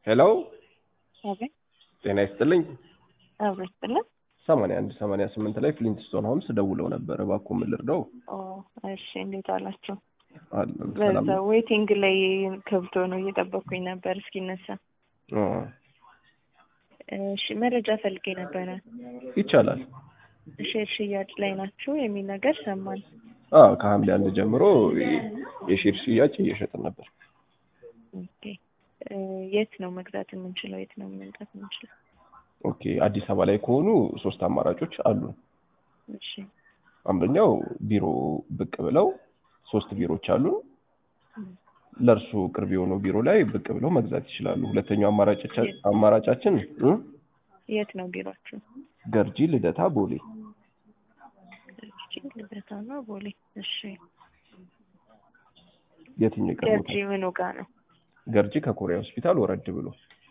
ሄሎ አቤት ጤና ይስጥልኝ። አቤት ብለን 8188 ላይ ፍሊንትስቶን ሆምስ ደውለው ነበር። እባክዎ ምን ልርዳው? እሺ እንዴት አላችሁ? አለን ሰላም በዛ ዌቲንግ ላይ ከብቶ ነው እየጠበኩኝ ነበር እስኪነሳ። እሺ መረጃ ፈልጌ ነበረ። ይቻላል። ሼር ሽያጭ ላይ ናችሁ የሚል ነገር ሰማን። ከሐምሌ 1 ጀምሮ የሼር ሽያጭ እየሸጥን ነበር። ኦኬ የት ነው መግዛት የምንችለው? የት ነው መምጣት የምንችለው? ኦኬ አዲስ አበባ ላይ ከሆኑ 3 አማራጮች አሉ። እሺ አንደኛው ቢሮ ብቅ ብለው 3 ቢሮዎች አሉ። ለርሱ ቅርብ የሆነው ቢሮ ላይ ብቅ ብለው መግዛት ይችላሉ። ሁለተኛው አማራጫችን የት ነው ቢሮአችሁ? ገርጂ፣ ልደታ፣ ቦሌ። ገርጂ፣ ልደታ ነው ቦሌ። እሺ የትኛው ይቀርባል? ገርጂ ምኑ ጋር ነው? ገርጂ ከኮሪያ ሆስፒታል ወረድ ብሎ።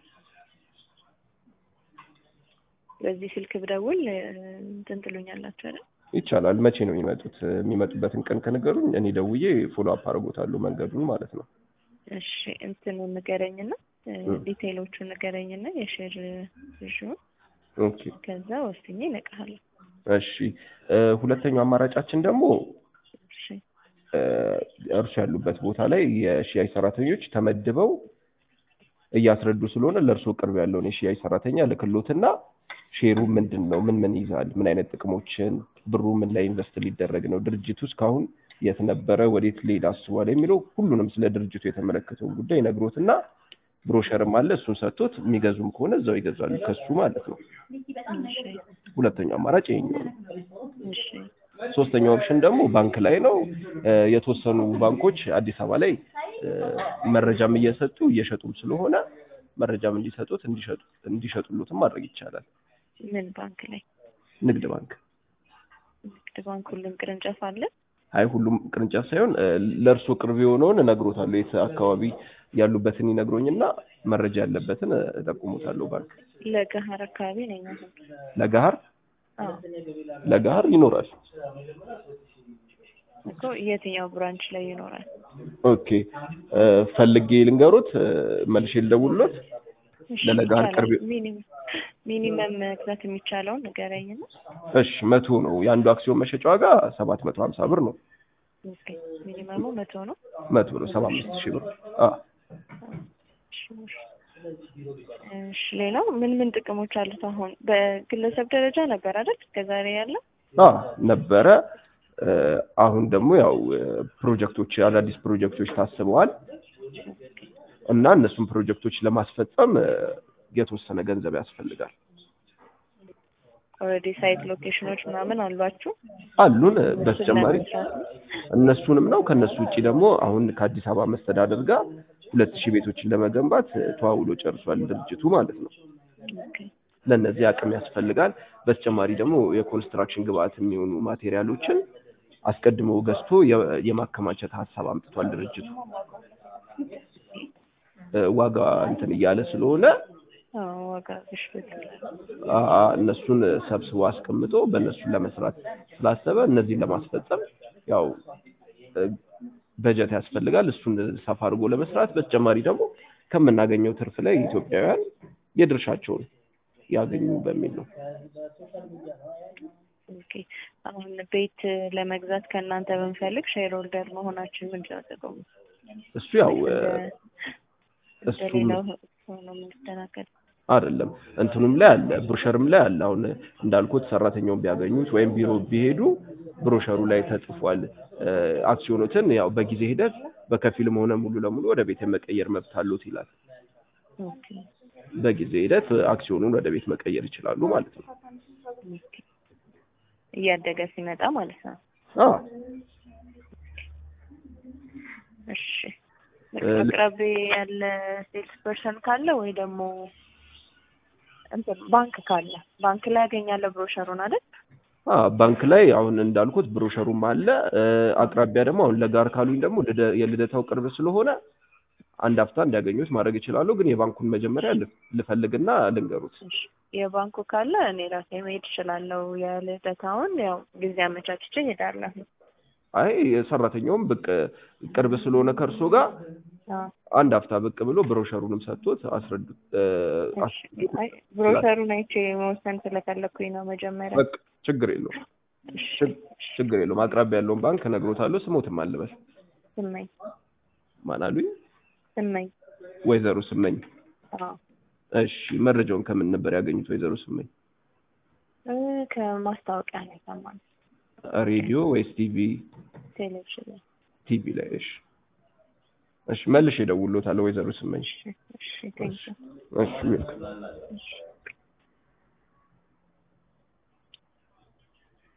በዚህ ስልክ ብደውል እንትን ትሉኛላችሁ አይደል? ይቻላል። መቼ ነው የሚመጡት? የሚመጡበትን ቀን ከነገሩኝ እኔ ደውዬ ፎሎ አፕ አደርጎታለሁ መንገዱን ማለት ነው። እሺ እንትኑ ንገረኝና ዲቴይሎቹን ንገረኝና የሼር ልጅውን ኦኬ ከዛ ወስኜ እነቃለሁ። እሺ ሁለተኛው አማራጫችን ደግሞ እሺ እርሱ ያሉበት ቦታ ላይ የሺአይ ሰራተኞች ተመድበው እያስረዱ ስለሆነ ለእርሱ ቅርብ ያለውን የሺአይ ሰራተኛ ልክሎትና ሼሩ ምንድነው፣ ምን ይዛል፣ ምን አይነት ጥቅሞችን፣ ብሩ ምን ላይ ኢንቨስት ሊደረግ ነው፣ ድርጅቱ እስካሁን የት ነበረ፣ ወዴት ሊሄድ አስቧል የሚለው ሁሉንም ስለ ድርጅቱ የተመለከተውን ጉዳይ ነግሮትና ብሮሸርም አለ እሱን ሰጥቶት የሚገዙም ከሆነ እዛው ይገዛሉ ከሱ ማለት ነው። ሁለተኛው አማራጭ ይሄኛው ነው። እሺ ሶስተኛው ኦፕሽን ደግሞ ባንክ ላይ ነው። የተወሰኑ ባንኮች አዲስ አበባ ላይ መረጃም እየሸጡም ስለሆነ መረጃም እንዲሸጡሉትም ማድረግ ይቻላል። ምን ባንክ ላይ? ንግድ ባንክ። ንግድ ባንክ ሁሉም ቅርንጫፍ አለ? አይ ሁሉም ቅርንጫፍ ሳይሆን ለእርሱ ቅርብ የሆነውን እነግሮታለሁ። የት አካባቢ ያሉበትን ይነግሮኝና መረጃ ያለበትን እጠቁሙታለሁ። ባንክ ለገሃር አካባቢ ነኝ አሁን። ለገሃር? ለገሃር ይኖራል እኮ የትኛው ብራንች ላይ ይኖራል? ኦኬ ፈልጌ ልንገሮት መልሼ ልደውልሎት። ለለገሃር ቅርብ ሚኒመም መግዛት የሚቻለው ንገረኝና። እሺ 100 ነው የአንዱ አክሲዮን መሸጫ ዋጋ 750 ብር ነው። ኦኬ ሚኒመሙ 100 ነው። 100 ነው 75000 ብር። እሺ ሌላው ምን ጥቅሞች አሉት? አሁን በግለሰብ ደረጃ ነበር አይደል እስከዛሬ ያለው? ነበረ። አሁን ደግሞ ያው አዳዲስ ፕሮጀክቶች ታስበዋል እና እነሱም ፕሮጀክቶች ለማስፈጸም የተወሰነ ገንዘብ ያስፈልጋል። ኦልሬዲ ሳይት ሎኬሽኖች ምናምን አሏችሁ? አሉን። በተጨማሪ እነሱንም ነው። ከነሱ ውጪ ደግሞ አሁን ከአዲስ አበባ መስተዳደር ጋር 2000 ቤቶችን ለመገንባት ተዋውሎ ጨርሷል ድርጅቱ ማለት ነው። ለነዚህ አቅም ያስፈልጋል። በተጨማሪ ደግሞ የኮንስትራክሽን ግብአት የሚሆኑ ማቴሪያሎችን አስቀድሞ ገዝቶ የማከማቸት ሀሳብ አምጥቷል ድርጅቱ። ዋጋ እንትን እያለ ስለሆነ ዋጋ ግሽበት እነሱን ሰብስቦ አስቀምጦ በእነሱ ለመስራት ስላሰበ እነዚህን ለማስፈጸም ያው በጀት ያስፈልጋል። እሱን ሰፋ አድርጎ ለመስራት በተጨማሪ ደግሞ ከምናገኘው ትርፍ ላይ ኢትዮጵያውያን የድርሻቸውን ያገኙ በሚል ነው። ኦኬ አሁን ቤት ለመግዛት ከእናንተ በመፈልግ ሼር ሆልደር መሆናችን ምን ያደርገው? እሱ ያው ሌላው ነው የምንስተናገድ አይደለም። እንትኑም ላይ አለ፣ ብሮሸርም ላይ አለ። አሁን እንዳልኩት ሰራተኛውን ቢያገኙት ወይም ቢሮ ቢሄዱ ብሮሸሩ ላይ ተጽፏል። አክሲዮኖችን ያው በጊዜ ሂደት በከፊልም ሆነ ሙሉ ለሙሉ ወደ ቤት መቀየር መብት አሉት ይላል። ኦኬ በጊዜ ሂደት አክሲዮኑን ወደ ቤት መቀየር ይችላሉ ማለት ነው። እያደገ ሲመጣ ማለት ነው። እሺ አቅራቢ ያለ ሴልስ ፐርሰን ካለ ወይ ደግሞ ባንክ ካለ ባንክ ላይ ያገኛለሁ ብሮሸሩን አይደል? ባንክ ላይ አሁን እንዳልኩት ብሮሸሩም አለ። አቅራቢያ ደግሞ አሁን ለጋር ካሉኝ ደግሞ የልደታው ቅርብ ስለሆነ አንድ አፍታ እንዲያገኙት ማድረግ ይችላሉ። ግን የባንኩን መጀመሪያ ልፈልግና ልንገሩት። የባንኩ ካለ እኔ ራሴ መሄድ እችላለሁ። የልደታውን ያው ጊዜ አመቻችቼ እሄዳለሁ። አይ ሰራተኛውም ቅርብ ስለሆነ ከርሶ ጋር አንድ አፍታ ብቅ ብሎ ብሮሸሩንም ሰጥቶት አስረዱት። እሺ አይ ብሮሸሩን አይቼ መወሰን ስለፈለኩኝ ነው መጀመሪያ። በቃ ችግር የለውም ችግር የለውም። አቅራቢያ ያለውን ባንክ እነግሮታለሁ። ስሞትም አልበል። ስመኝ ማን አሉኝ? ስመኝ። ወይዘሮ ስመኝ። አዎ እሺ መረጃውን ከምን ነበር ያገኙት ወይዘሮ ስመኝ? ከማስታወቂያ ነው የሰማነው። ሬዲዮ ወይስ ቲቪ? ቴሌቪዥን ላይ። ቲቪ ላይ። እሺ መልሼ እደውልልዎታለሁ ወይዘሮ ስመኝ። እሺ ቴንኪው። እሺ